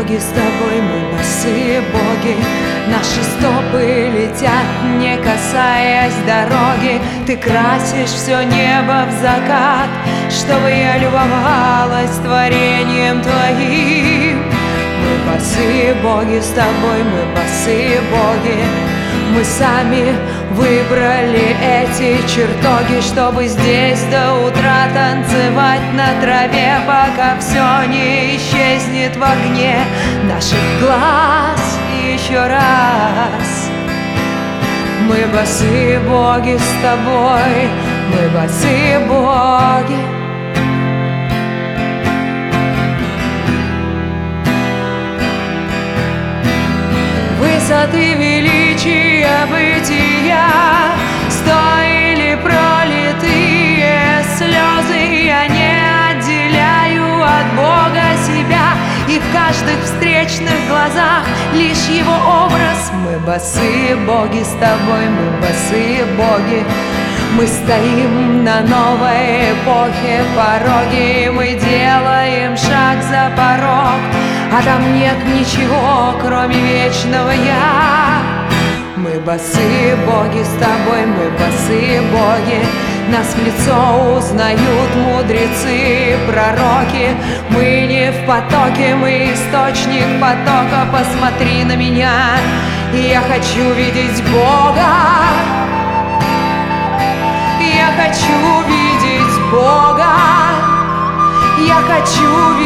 боги, с тобой мы босые боги. Наши стопы летят, не касаясь дороги. Ты красишь все небо в закат, чтобы я любовалась творением твоим. Мы босые боги, с тобой мы босые боги. Мы сами выбрали эти чертоги, чтобы здесь до утра танцевать на траве, пока все не исчезнет в огне наших глаз. И еще раз мы босые боги с тобой, мы босые боги. Высоты величия бытия стоили пролитые слезы. Я не отделяю от Бога себя, и в каждых встречных глазах лишь Его образ. Мы босые боги с тобой, мы босые боги. Мы стоим на новой эпохе пороге, мы делаем шаг за порог, а там нет ничего, кроме вечного я. Мы босые боги с тобой, мы босые боги. Нас в лицо узнают мудрецы, пророки. Мы не в потоке, мы источник потока. Посмотри на меня, я хочу видеть Бога. Я хочу видеть Бога. Я хочу